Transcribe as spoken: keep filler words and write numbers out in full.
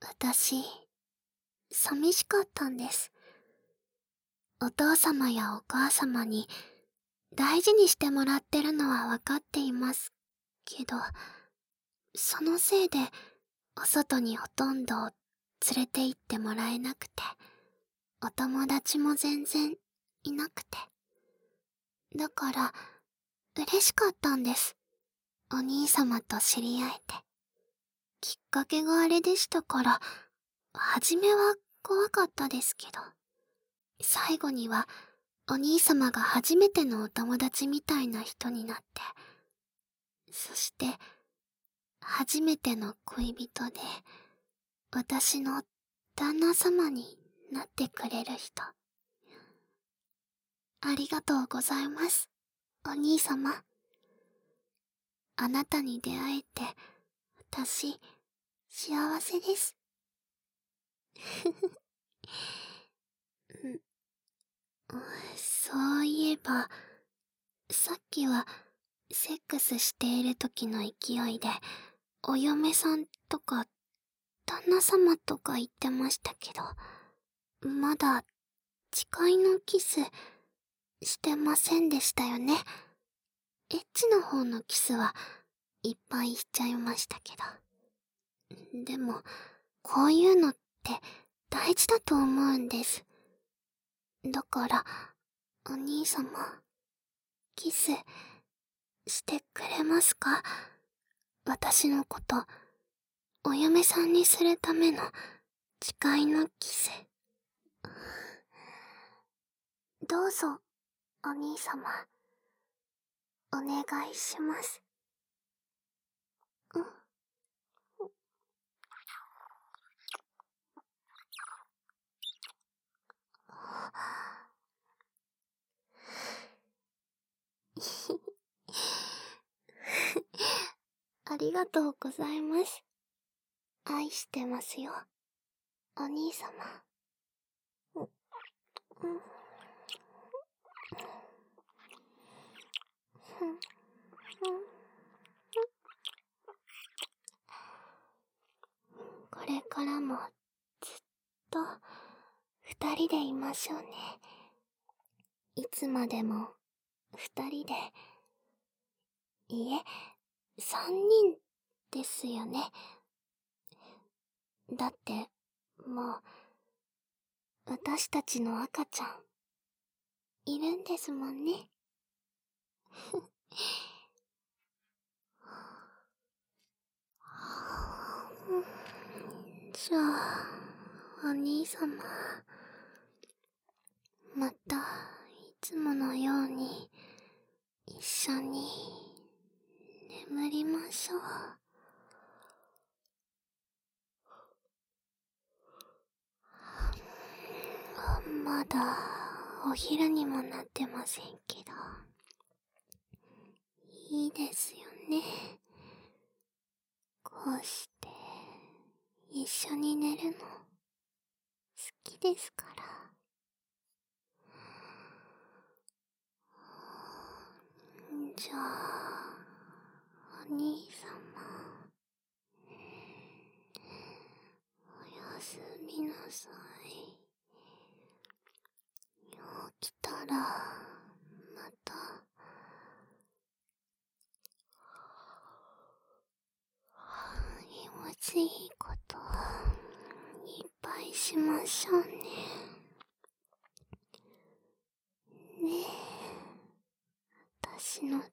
私、寂しかったんです。お父様やお母様に大事にしてもらってるのはわかっていますけど、そのせいでお外にほとんど連れて行ってもらえなくて、お友達も全然いなくて。だから、嬉しかったんです。お兄様と知り合えて。きっかけがあれでしたから、はじめは怖かったですけど、最後にはお兄様が初めてのお友達みたいな人になって、そして、初めての恋人で、私の旦那様になってくれる人。ありがとうございます、お兄様。あなたに出会えて、私、幸せです。そういえば、さっきは、セックスしている時の勢いで、お嫁さんとか、旦那様とか言ってましたけど、まだ、誓いのキス、してませんでしたよね。エッチの方のキスはいっぱいしちゃいましたけど。でも、こういうのって大事だと思うんです。だから、お兄様、キス、してくれますか？私のこと、お嫁さんにするための誓いのキス。どうぞ、お兄様、お願いします。うん。ありがとうございます。愛してますよ、お兄様。う、うん。これからもずっと二人でいましょうね。いつまでも二人で。いえ、三人ですよね。だって、もう、私たちの赤ちゃん、いるんですもんね。じゃあ、お兄様、また、いつものように、一緒に、眠りましょう。まだ、お昼にもなってませんけど。いいですよね。こうして、一緒に寝るの、好きですから。じゃあ、お兄様、おやすみなさい。起きたら、また、気持ちいいこと、いっぱいしましょうね。ねえ、私の